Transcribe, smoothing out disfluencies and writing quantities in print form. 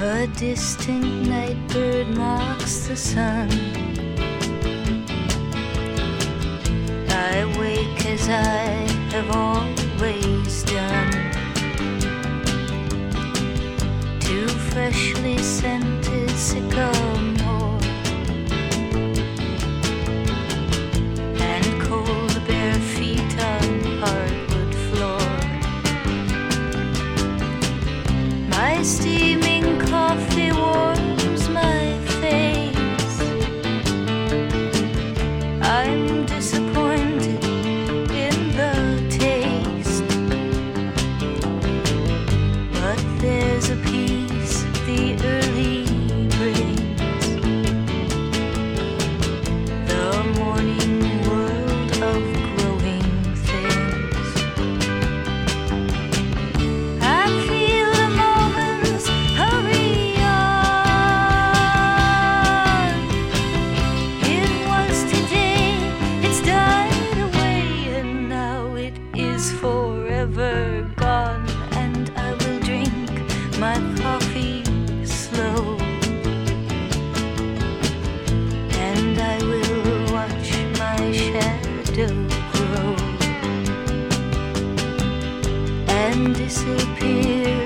A distant night bird mocks the sun. I wake as I have always done, to freshly scented sycamore and cold bare feet on hardwood floor. My steaming coffee warms my face. I'm disappointed in the taste, but there's a peace the early brings, the morning world of growing things. I feel the moments hurry on. It was today, it's died away, and now it is forever gone. And I will drink my coffee slow, and I will watch my shadow grow and disappear